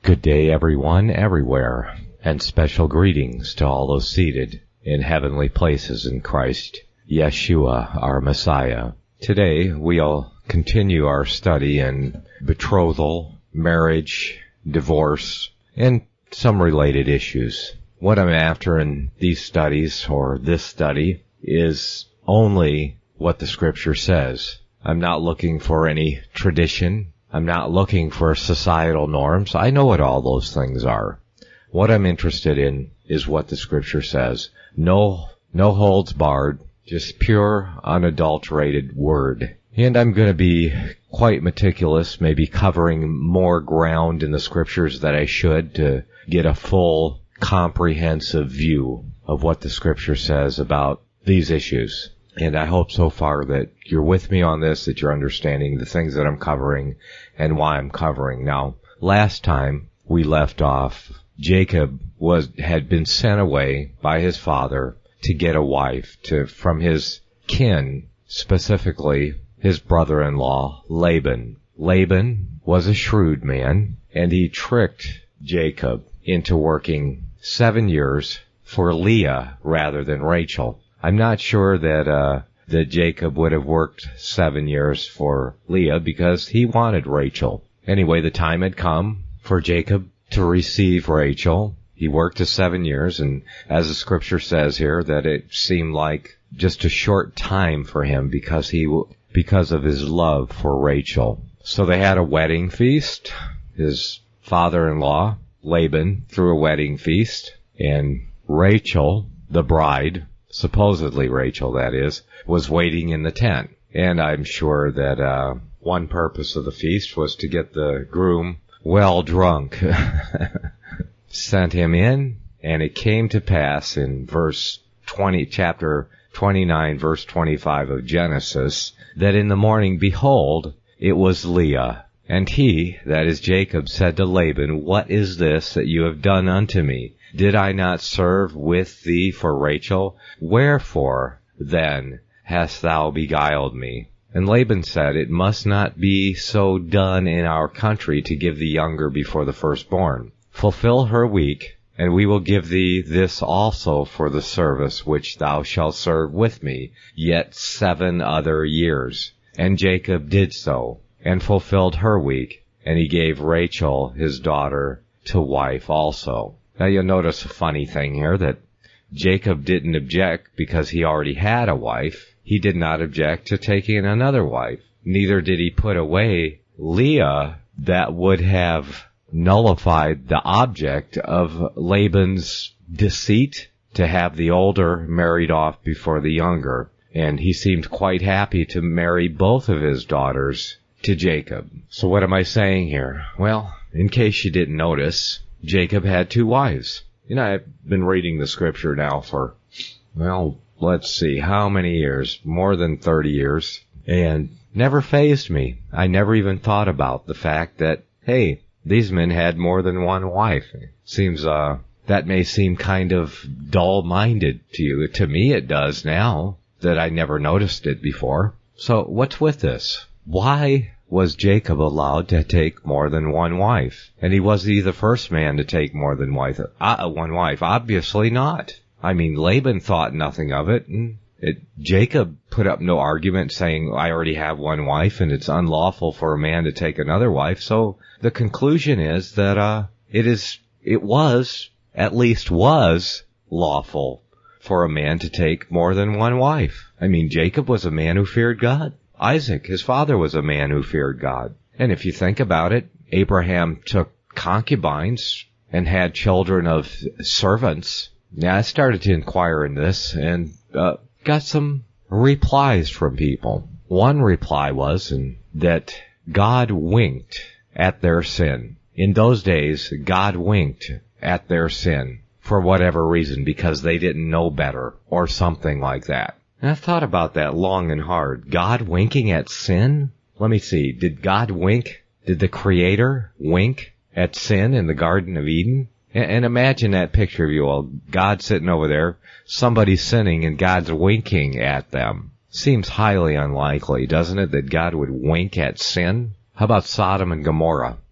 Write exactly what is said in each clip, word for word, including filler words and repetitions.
Good day, everyone, everywhere, and special greetings to all those seated in heavenly places in Christ, Yeshua, our Messiah. Today, we'll continue our study in betrothal, marriage, divorce, and some related issues. What I'm after in these studies, or this study, is only what the Scripture says. I'm not looking for any tradition. I'm not looking for societal norms. I know what all those things are. What I'm interested in is what the Scripture says. No, no holds barred, just pure, unadulterated word. And I'm going to be quite meticulous, maybe covering more ground in the Scriptures than I should to get a full, comprehensive view of what the Scripture says about these issues. And I hope so far that you're with me on this, that you're understanding the things that I'm covering and why I'm covering. Now, last time we left off, Jacob was had been sent away by his father to get a wife to from his kin, specifically his brother-in-law, Laban. Laban was a shrewd man, and he tricked Jacob into working seven years for Leah rather than Rachel. I'm not sure that uh that Jacob would have worked seven years for Leah because he wanted Rachel. Anyway, the time had come for Jacob to receive Rachel. He worked the seven years, and as the Scripture says here, that it seemed like just a short time for him because he because of his love for Rachel. So they had a wedding feast. His father-in-law, Laban, threw a wedding feast, and Rachel, the bride, supposedly Rachel, that is, was waiting in the tent. And I'm sure that uh one purpose of the feast was to get the groom well drunk. Sent him in, and it came to pass in verse twenty, chapter twenty-nine, verse twenty-five of Genesis, that in the morning, behold, it was Leah. And he, that is Jacob, said to Laban, What is this that you have done unto me? Did I not serve with thee for Rachel? Wherefore, then, hast thou beguiled me? And Laban said, It must not be so done in our country to give the younger before the firstborn. Fulfill her week, and we will give thee this also for the service which thou shalt serve with me, yet seven other years. And Jacob did so, and fulfilled her week, and he gave Rachel his daughter to wife also. Now you'll notice a funny thing here, that Jacob didn't object because he already had a wife. He did not object to taking another wife. Neither did he put away Leah. That would have nullified the object of Laban's deceit to have the older married off before the younger. And he seemed quite happy to marry both of his daughters to Jacob. So what am I saying here? Well, in case you didn't notice, Jacob had two wives. You know, I've been reading the Scripture now for, well, let's see, how many years? More than thirty years. And never fazed me. I never even thought about the fact that, hey, these men had more than one wife. Seems, uh, that may seem kind of dull-minded to you. To me it does now, that I never noticed it before. So what's with this? Why was Jacob allowed to take more than one wife? And he wasn't he the first man to take more than wife, uh, one wife. Obviously not. I mean, Laban thought nothing of it, and it, Jacob put up no argument saying, I already have one wife, and it's unlawful for a man to take another wife. So the conclusion is that uh it is, it was, at least was, lawful for a man to take more than one wife. I mean, Jacob was a man who feared God. Isaac, his father, was a man who feared God. And if you think about it, Abraham took concubines and had children of servants. Now, I started to inquire in this and uh, got some replies from people. One reply was and that God winked at their sin. In those days, God winked at their sin for whatever reason, because they didn't know better or something like that. And I've thought about that long and hard. God winking at sin? Let me see. Did God wink? Did the Creator wink at sin in the Garden of Eden? And, and imagine that picture of you all. God sitting over there, somebody sinning, and God's winking at them. Seems highly unlikely, doesn't it, that God would wink at sin? How about Sodom and Gomorrah?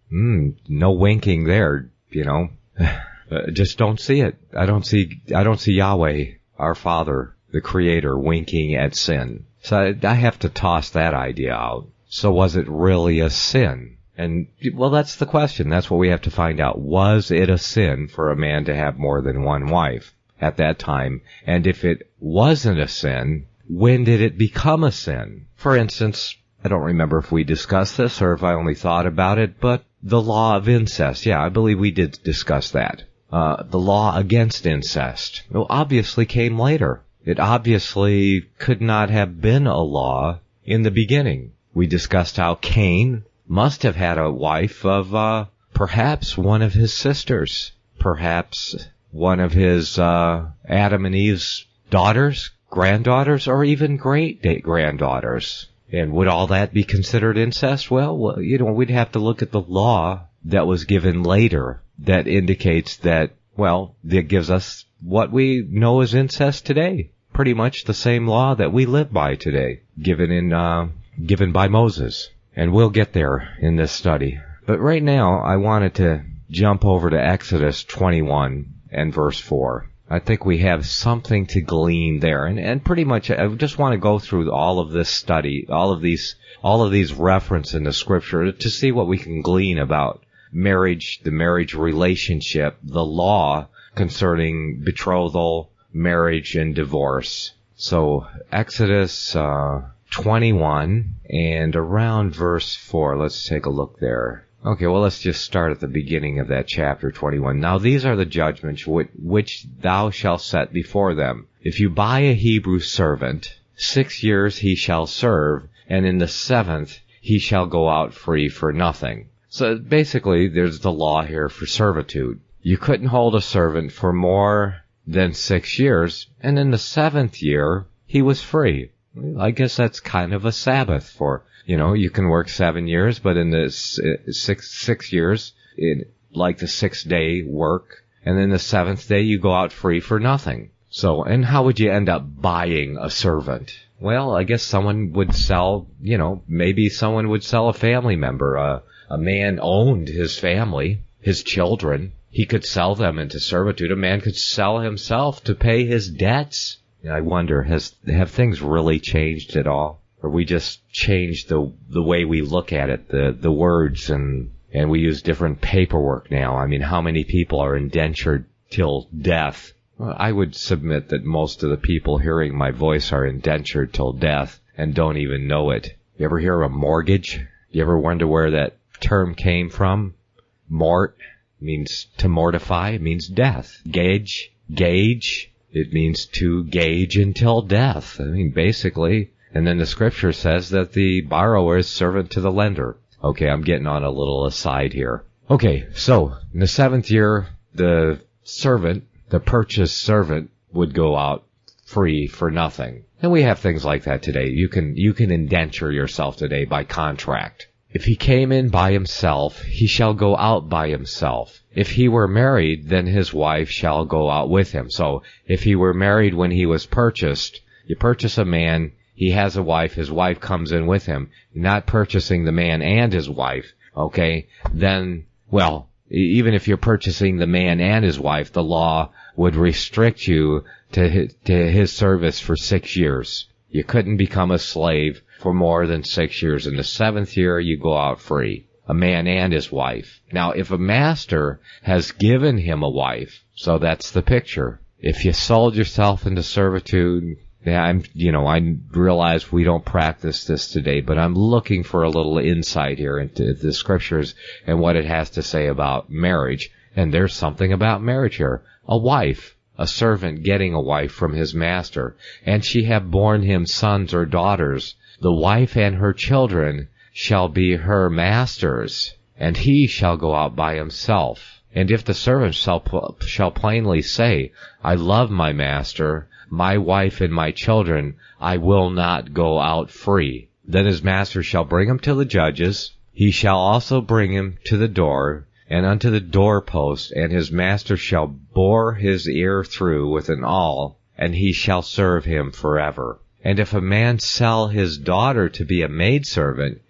Mm, no winking there, you know. Uh, just don't see it. I don't see, I don't see Yahweh, our Father, the Creator, winking at sin. So I, I have to toss that idea out. So was it really a sin? And, well, that's the question. That's what we have to find out. Was it a sin for a man to have more than one wife at that time? And if it wasn't a sin, when did it become a sin? For instance, I don't remember if we discussed this or if I only thought about it, but the law of incest. Yeah, I believe we did discuss that. Uh, the law against incest. Well, obviously came later. It obviously could not have been a law in the beginning. We discussed how Cain must have had a wife of, uh, perhaps one of his sisters. Perhaps one of his, uh, Adam and Eve's daughters, granddaughters, or even great-granddaughters. And would all that be considered incest? Well, well, you know, we'd have to look at the law that was given later that indicates that, well, that gives us what we know as incest today. Pretty much the same law that we live by today, given in, uh, given by Moses. And we'll get there in this study. But right now, I wanted to jump over to Exodus twenty-one and verse four. I think we have something to glean there. And, and pretty much, I just want to go through all of this study, all of these, all of these references in the scripture to see what we can glean about marriage, the marriage relationship, the law concerning betrothal, marriage, and divorce. So, Exodus, uh, twenty-one and around verse four. Let's take a look there. Okay, well, let's just start at the beginning of that chapter twenty-one. Now these are the judgments which thou shalt set before them. If you buy a Hebrew servant, six years he shall serve, and in the seventh he shall go out free for nothing. So basically, there's the law here for servitude. You couldn't hold a servant for more than six years, and in the seventh year, he was free. I guess that's kind of a Sabbath for, you know, you can work seven years, but in the six, six years, in like the sixth day work, and then the seventh day you go out free for nothing. So, and how would you end up buying a servant? Well, I guess someone would sell, you know, maybe someone would sell a family member. Uh, a man owned his family, his children. He could sell them into servitude. A man could sell himself to pay his debts. I wonder, has have things really changed at all? Or we just changed the the way we look at it, the the words, and and we use different paperwork now. I mean, how many people are indentured till death? Well, I would submit that most of the people hearing my voice are indentured till death and don't even know it. You ever hear of a mortgage? You ever wonder where that term came from? Mort means to mortify, it means death. Gauge, gauge, it means to gauge until death. I mean, basically. And then the scripture says that the borrower is servant to the lender. Okay, I'm getting on a little aside here. Okay, so in the seventh year, the servant, the purchased servant, would go out free for nothing. And we have things like that today. You can, you can indenture yourself today by contract. If he came in by himself, he shall go out by himself. If he were married, then his wife shall go out with him. So, if he were married when he was purchased, you purchase a man, he has a wife, his wife comes in with him. You're not purchasing the man and his wife, okay? Then, well, even if you're purchasing the man and his wife, the law would restrict you to his, to his service for six years. You couldn't become a slave for more than six years. In the seventh year, you go out free. A man and his wife. Now, if a master has given him a wife, so that's the picture. If you sold yourself into servitude, yeah, I'm, you know, I realize we don't practice this today, but I'm looking for a little insight here into the scriptures and what it has to say about marriage. And there's something about marriage here. A wife. A servant getting a wife from his master, and she have borne him sons or daughters. The wife and her children shall be her master's, and he shall go out by himself. And if the servant shall, shall plainly say, I love my master, my wife and my children, I will not go out free. Then his master shall bring him to the judges. He shall also bring him to the door, and unto the doorpost, and his master shall bore his ear through with an awl, and he shall serve him forever. And if a man sell his daughter to be a maidservant,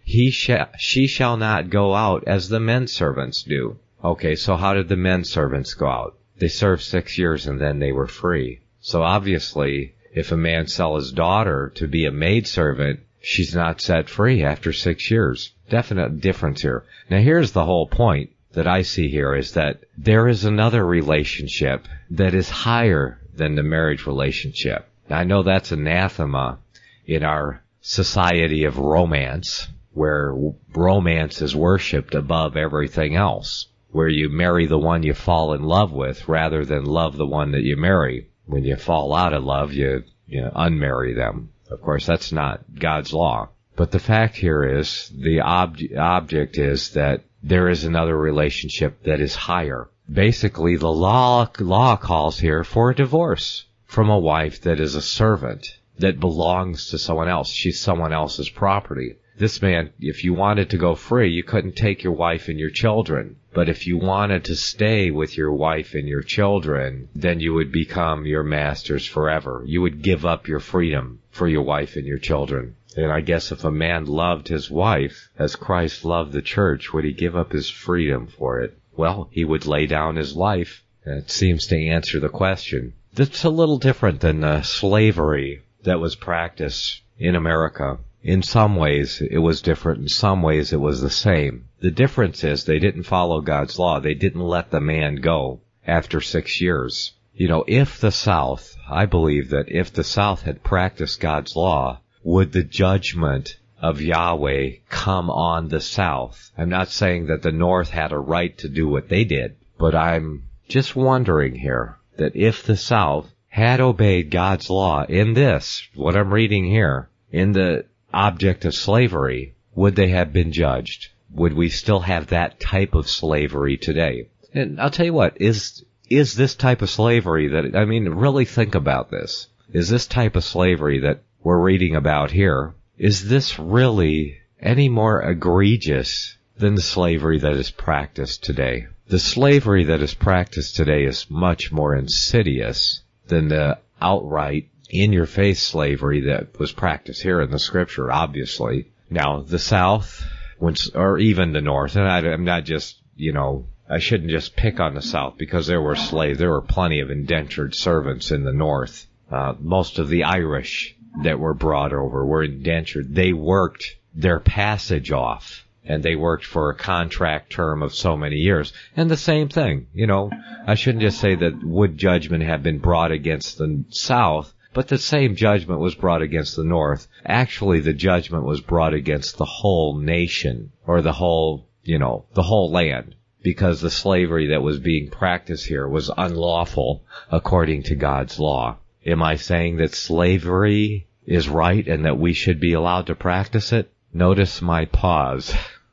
he sh- she shall not go out as the men servants do. Okay, so how did the men servants go out? They served six years and then they were free. So obviously, if a man sell his daughter to be a maidservant, she's not set free after six years. Definite difference here. Now here's the whole point that I see here is that there is another relationship that is higher than the marriage relationship. Now, I know that's anathema in our society of romance, where romance is worshipped above everything else, where you marry the one you fall in love with rather than love the one that you marry. When you fall out of love, you, you know, unmarry them. Of course, that's not God's law. But the fact here is, the ob- object is that there is another relationship that is higher. Basically, the law, law calls here for a divorce from a wife that is a servant, that belongs to someone else. She's someone else's property. This man, if you wanted to go free, you couldn't take your wife and your children. But if you wanted to stay with your wife and your children, then you would become your masters forever. You would give up your freedom for your wife and your children. And I guess if a man loved his wife as Christ loved the church, would he give up his freedom for it? Well, he would lay down his life. It seems to answer the question. That's a little different than the slavery that was practiced in America. In some ways, it was different. In some ways, it was the same. The difference is they didn't follow God's law. They didn't let the man go after six years. You know, if the South, I believe that if the South had practiced God's law, would the judgment of Yahweh come on the South? I'm not saying that the North had a right to do what they did, but I'm just wondering here that if the South had obeyed God's law in this, what I'm reading here, in the object of slavery, would they have been judged? Would we still have that type of slavery today? And I'll tell you what, is is this type of slavery that, I mean, really think about this. Is this type of slavery that we're reading about here, is this really any more egregious than the slavery that is practiced today? The slavery that is practiced today is much more insidious than the outright in-your-face slavery that was practiced here in the scripture, obviously. Now, the South, or even the North, and I, I'm not just, you know, I shouldn't just pick on the South because there were slaves. There were plenty of indentured servants in the North. Uh, most of the Irish that were brought over were indentured. They worked their passage off, and they worked for a contract term of so many years. And the same thing, you know, I shouldn't just say that would judgment have been brought against the South, but the same judgment was brought against the North. Actually, the judgment was brought against the whole nation, or the whole, you know, the whole land, because the slavery that was being practiced here was unlawful according to God's law. Am I saying that slavery is right and that we should be allowed to practice it? Notice my pause.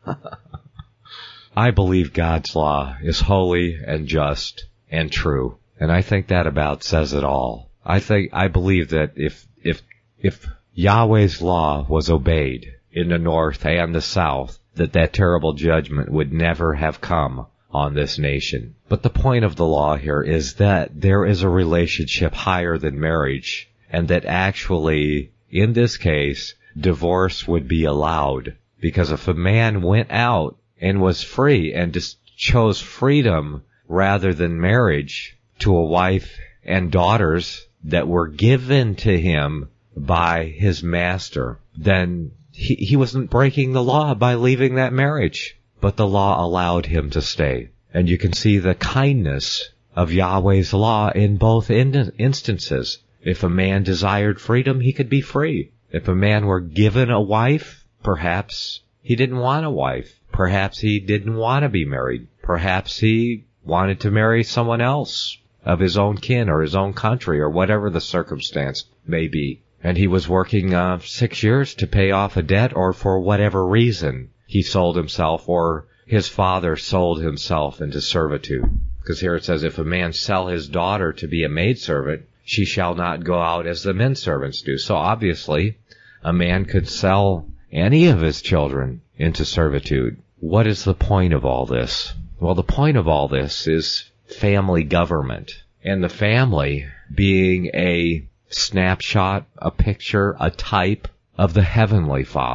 I believe God's law is holy and just and true, and I think that about says it all. I think, I believe that if, if, if Yahweh's law was obeyed in the North and the South, that that terrible judgment would never have come on this nation. But the point of the law here is that there is a relationship higher than marriage, and that actually, in this case, divorce would be allowed. Because if a man went out and was free and just chose freedom rather than marriage to a wife and daughters that were given to him by his master, then he, he wasn't breaking the law by leaving that marriage. But the law allowed him to stay. And you can see the kindness of Yahweh's law in both in- instances. If a man desired freedom, he could be free. If a man were given a wife, perhaps he didn't want a wife. Perhaps he didn't want to be married. Perhaps he wanted to marry someone else of his own kin or his own country or whatever the circumstance may be. And he was working uh, six years to pay off a debt, or for whatever reason he sold himself, or his father sold himself into servitude. Because here it says, if a man sell his daughter to be a maidservant, she shall not go out as the men servants do. So obviously, a man could sell any of his children into servitude. What is the point of all this? Well, the point of all this is family government. And the family being a snapshot, a picture, a type of the Heavenly Father.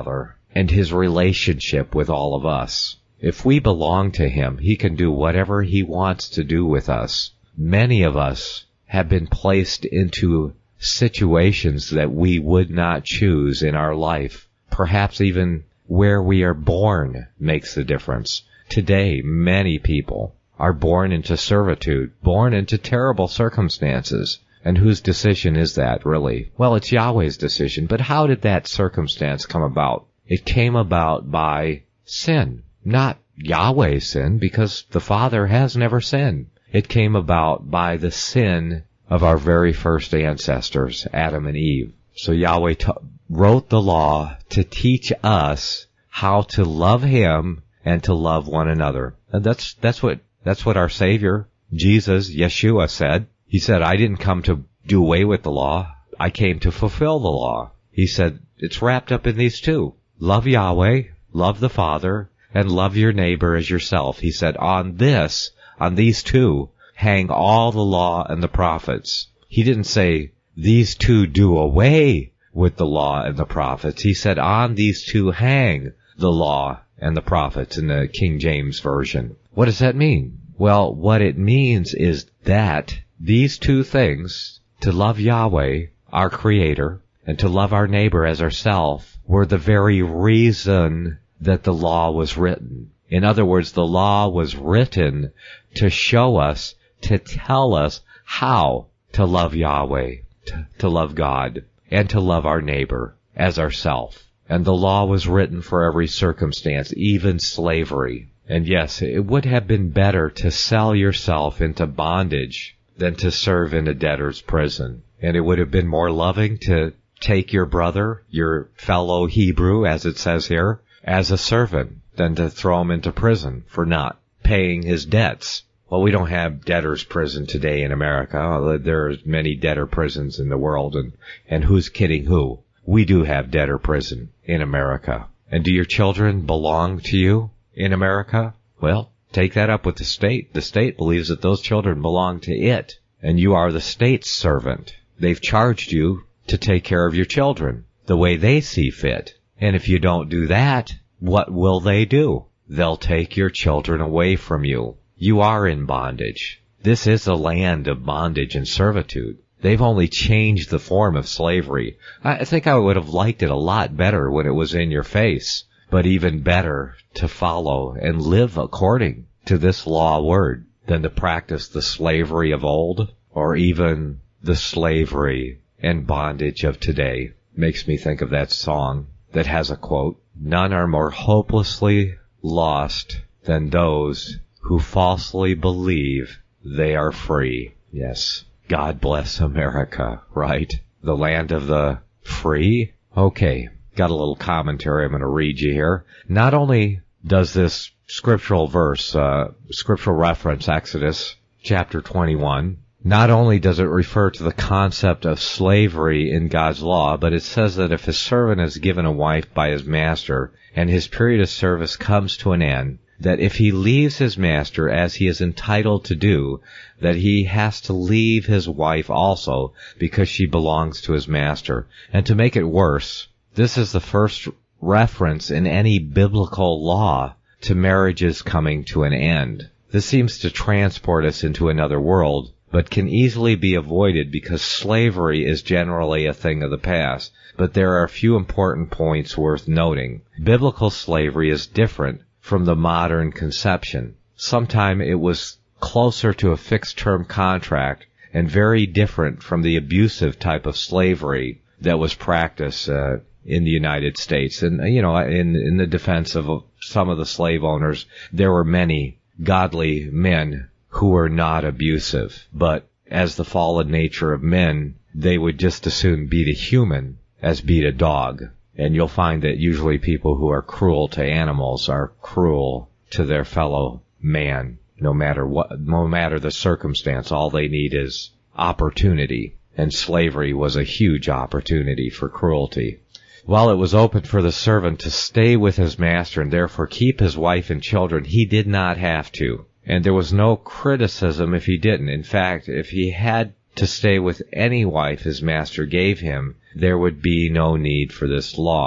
and his relationship with all of us. If we belong to him, he can do whatever he wants to do with us. Many of us have been placed into situations that we would not choose in our life. Perhaps even where we are born makes the difference. Today, many people are born into servitude, born into terrible circumstances. And whose decision is that, really? Well, it's Yahweh's decision. But how did that circumstance come about? It came about by sin. Not Yahweh's sin, because the Father has never sinned. It came about by the sin of our very first ancestors, Adam and Eve. So Yahweh t- wrote the law to teach us how to love him and to love one another. And that's, that's what, that's what our Savior, Jesus, Yeshua, said. He said, I didn't come to do away with the law. I came to fulfill the law. He said, it's wrapped up in these two. Love Yahweh, love the Father, and love your neighbor as yourself. He said, on this, on these two, hang all the law and the prophets. He didn't say, these two do away with the law and the prophets. He said, on these two hang the law and the prophets in the King James Version. What does that mean? Well, what it means is that these two things, to love Yahweh, our Creator, and to love our neighbor as ourselves, were the very reason that the law was written. In other words, the law was written to show us, to tell us how to love Yahweh, to, to love God, and to love our neighbor as ourself. And the law was written for every circumstance, even slavery. And yes, it would have been better to sell yourself into bondage than to serve in a debtor's prison. And it would have been more loving to take your brother, your fellow Hebrew, as it says here, as a servant than to throw him into prison for not paying his debts. Well, we don't have debtor's prison today in America. There are many debtor prisons in the world, and, and who's kidding who? We do have debtor prison in America. And do your children belong to you in America? Well, take that up with the state. The state believes that those children belong to it, and you are the state's servant. They've charged you to take care of your children the way they see fit. And if you don't do that, what will they do? They'll take your children away from you. You are in bondage. This is a land of bondage and servitude. They've only changed the form of slavery. I think I would have liked it a lot better when it was in your face, but even better to follow and live according to this law word than to practice the slavery of old or even the slavery and bondage of today. Makes me think of that song that has a quote, none are more hopelessly lost than those who falsely believe they are free. Yes, God bless America, right? The land of the free? Okay, got a little commentary I'm going to read you here. Not only does this scriptural verse, uh, scriptural reference, Exodus chapter twenty-one, not only does it refer to the concept of slavery in God's law, but it says that if a servant is given a wife by his master and his period of service comes to an end, that if he leaves his master as he is entitled to do, that he has to leave his wife also because she belongs to his master. And to make it worse, this is the first reference in any biblical law to marriages coming to an end. This seems to transport us into another world, but can easily be avoided because slavery is generally a thing of the past. But there are a few important points worth noting. Biblical slavery is different from the modern conception. Sometime it was closer to a fixed-term contract and very different from the abusive type of slavery that was practiced uh, in the United States. And, you know, in, in the defense of some of the slave owners, there were many godly men who were not abusive. But as the fallen nature of men, they would just as soon beat a human as beat a dog. And you'll find that usually people who are cruel to animals are cruel to their fellow man. No matter what, no matter the circumstance, all they need is opportunity. And slavery was a huge opportunity for cruelty. While it was open for the servant to stay with his master and therefore keep his wife and children, he did not have to. And there was no criticism if he didn't. In fact, if he had to stay with any wife his master gave him, there would be no need for this law.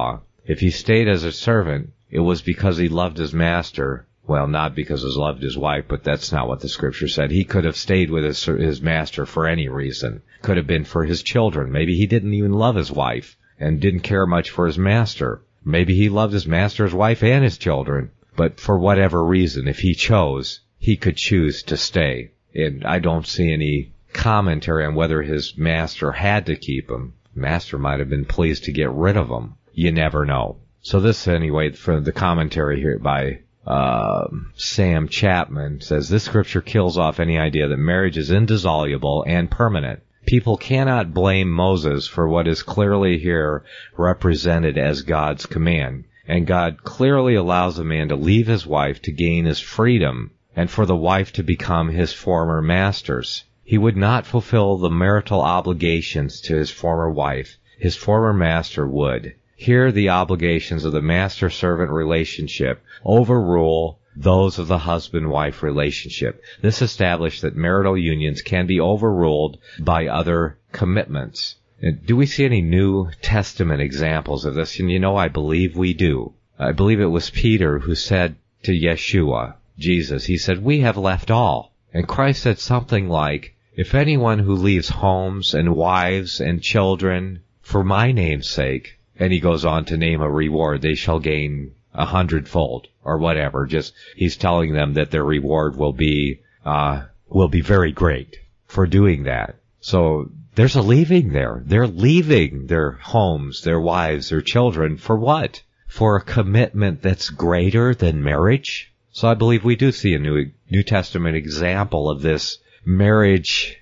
If he stayed as a servant, it was because he loved his master. Well, not because he loved his wife, but that's not what the scripture said. He could have stayed with his, his master for any reason. Could have been for his children. Maybe he didn't even love his wife and didn't care much for his master. Maybe he loved his master, his wife, and his children. But for whatever reason, if he chose, he could choose to stay. And I don't see any commentary on whether his master had to keep him. Master might have been pleased to get rid of him. You never know. So this, anyway, from the commentary here by uh, Sam Chapman, says, this scripture kills off any idea that marriage is indissoluble and permanent. People cannot blame Moses for what is clearly here represented as God's command. And God clearly allows a man to leave his wife to gain his freedom and for the wife to become his former master's. He would not fulfill the marital obligations to his former wife. His former master would. Here the obligations of the master-servant relationship overrule those of the husband-wife relationship. This established that marital unions can be overruled by other commitments. Do we see any New Testament examples of this? And you know, I believe we do. I believe it was Peter who said to Yeshua, Jesus, he said, we have left all. And Christ said something like, if anyone who leaves homes and wives and children for my name's sake, and he goes on to name a reward, they shall gain a hundredfold or whatever. Just, he's telling them that their reward will be, uh, will be very great for doing that. So there's a leaving there. They're leaving their homes, their wives, their children for what? For a commitment that's greater than marriage? So I believe we do see a New, New Testament example of this marriage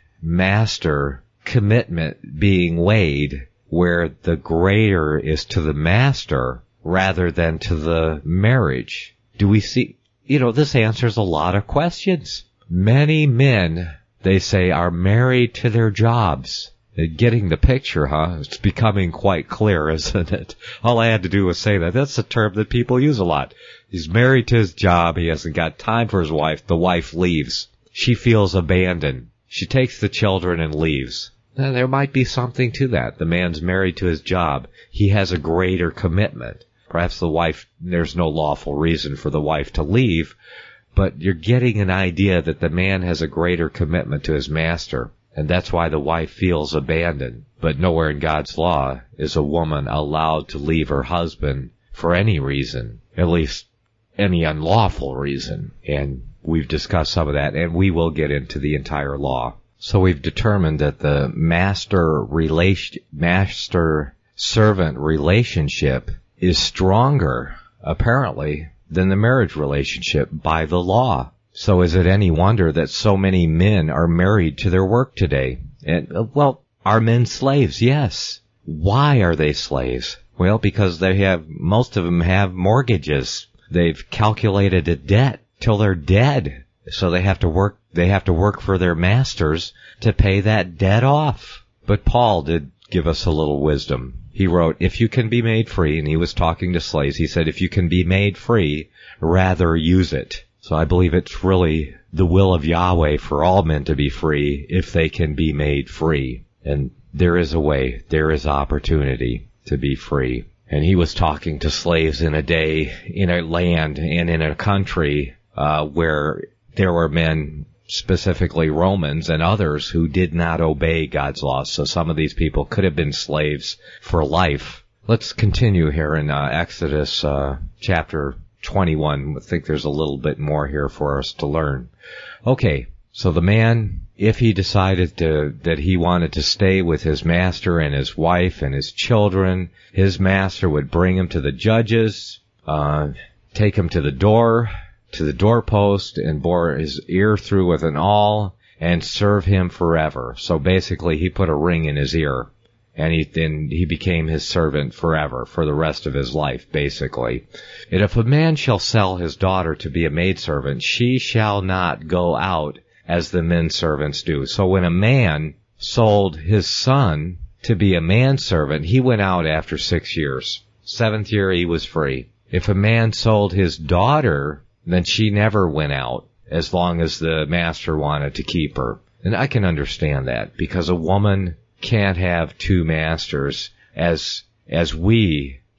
master commitment being weighed where the greater is to the master rather than to the marriage. Do we see, you know, this answers a lot of questions. Many men, they say, are married to their jobs. Getting the picture, huh? It's becoming quite clear, isn't it? All I had to do was say that. That's a term that people use a lot. He's married to his job. He hasn't got time for his wife. The wife leaves. She feels abandoned. She takes the children and leaves. Now, there might be something to that. The man's married to his job. He has a greater commitment. Perhaps the wife, there's no lawful reason for the wife to leave, but you're getting an idea that the man has a greater commitment to his master, and that's why the wife feels abandoned. But nowhere in God's law is a woman allowed to leave her husband for any reason, at least any unlawful reason. And we've discussed some of that, and we will get into the entire law. So we've determined that the master relation, master-servant relationship is stronger, apparently, than the marriage relationship by the law. So is it any wonder that so many men are married to their work today? And, well, are men slaves? Yes. Why are they slaves? Well, because they have, most of them have mortgages. They've calculated a debt till they're dead. So they have to work, they have to work for their masters to pay that debt off. But Paul did give us a little wisdom. He wrote, if you can be made free, and he was talking to slaves, he said, if you can be made free, rather use it. So I believe it's really the will of Yahweh for all men to be free if they can be made free. And there is a way, there is opportunity to be free. And he was talking to slaves in a day, in a land, and in a country uh, where there were men, specifically Romans and others, who did not obey God's laws. So some of these people could have been slaves for life. Let's continue here in uh, Exodus uh, chapter twenty-one. I think there's a little bit more here for us to learn. Okay, so the man, if he decided to, that he wanted to stay with his master and his wife and his children, his master would bring him to the judges, uh, take him to the door, to the doorpost, and bore his ear through with an awl, and serve him forever. So basically, he put a ring in his ear, and he then he became his servant forever, for the rest of his life, basically. And if a man shall sell his daughter to be a maidservant, she shall not go out as the men servants do. So when a man sold his son to be a manservant, he went out after six years. Seventh year, he was free. If a man sold his daughter, then she never went out as long as the master wanted to keep her. And I can understand that, because a woman can't have two masters as as we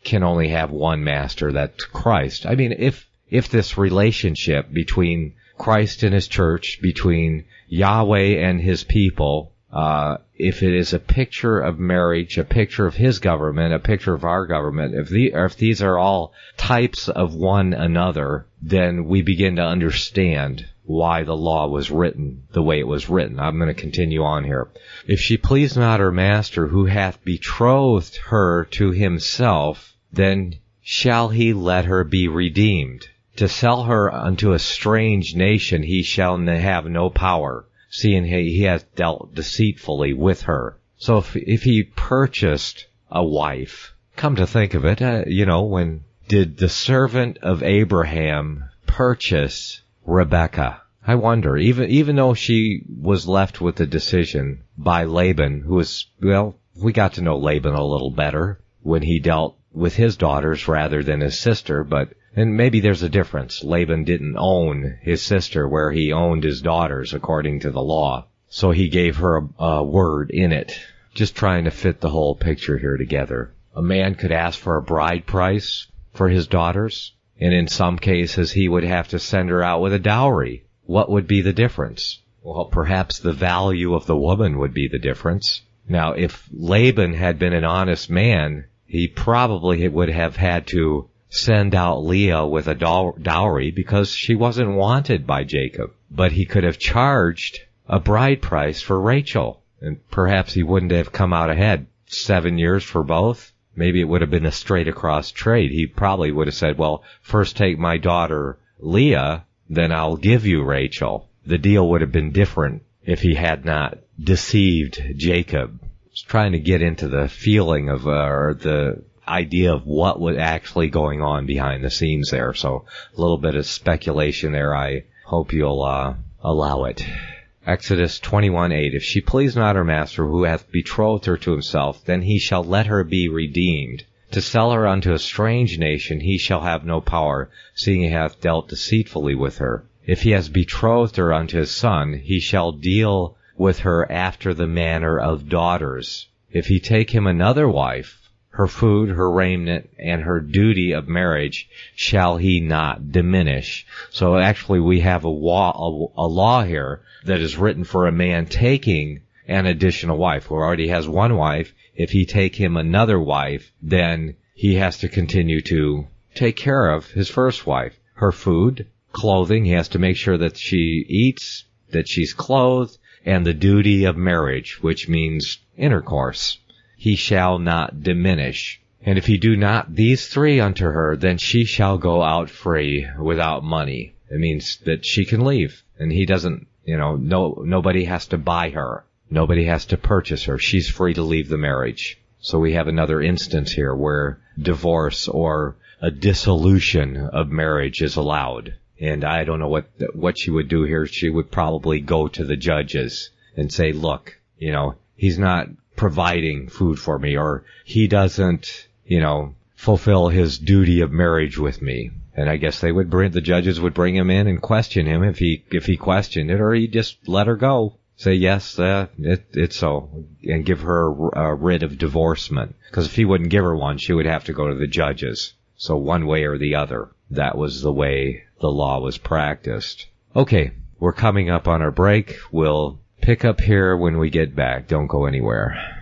can only have one master, that's Christ. I mean, if if this relationship between Christ and his church, between Yahweh and his people, uh, if it is a picture of marriage, a picture of his government, a picture of our government, if, the, if these are all types of one another, then we begin to understand why the law was written the way it was written. I'm going to continue on here. If she please not her master who hath betrothed her to himself, then shall he let her be redeemed. To sell her unto a strange nation he shall have no power, seeing he hath dealt deceitfully with her. So if, if he purchased a wife, come to think of it, uh, you know, when did the servant of Abraham purchase Rebekah? I wonder, even even though she was left with the decision by Laban, who was, well, we got to know Laban a little better when he dealt with his daughters rather than his sister, but, and maybe there's a difference. Laban didn't own his sister where he owned his daughters according to the law. So he gave her a, a word in it. Just trying to fit the whole picture here together. A man could ask for a bride price for his daughters, and in some cases he would have to send her out with a dowry. What would be the difference? Well, perhaps the value of the woman would be the difference. Now, if Laban had been an honest man, he probably would have had to send out Leah with a dowry because she wasn't wanted by Jacob. But he could have charged a bride price for Rachel, and perhaps he wouldn't have come out ahead. Seven years for both? Maybe it would have been a straight across trade. He probably would have said, well, first take my daughter Leah, then I'll give you Rachel. The deal would have been different if he had not deceived Jacob. Just trying to get into the feeling of, uh, or the idea of what was actually going on behind the scenes there. So a little bit of speculation there. I hope you'll uh, allow it. Exodus twenty-one eight. If she please not her master who hath betrothed her to himself, then he shall let her be redeemed. To sell her unto a strange nation he shall have no power, seeing he hath dealt deceitfully with her. If he has betrothed her unto his son, he shall deal with her after the manner of daughters. If he take him another wife, her food, her raiment, and her duty of marriage shall he not diminish. So actually we have a law, a, a law here that is written for a man taking an additional wife who already has one wife. If he take him another wife, then he has to continue to take care of his first wife. Her food, clothing, he has to make sure that she eats, that she's clothed, and the duty of marriage, which means intercourse. He shall not diminish. And if he do not these three unto her, then she shall go out free without money. It means that she can leave. And he doesn't, you know, no, nobody has to buy her. Nobody has to purchase her. She's free to leave the marriage. So we have another instance here where divorce or a dissolution of marriage is allowed. And I don't know what what she would do here. She would probably go to the judges and say, look, you know, he's not providing food for me, or he doesn't, you know, fulfill his duty of marriage with me. And I guess they would bring, the judges would bring him in and question him if he if he questioned it, or he just let her go. Say, yes, uh, it, it's so, and give her a writ of divorcement. Because if he wouldn't give her one, she would have to go to the judges. So one way or the other, that was the way the law was practiced. Okay, we're coming up on our break. We'll pick up here when we get back. Don't go anywhere.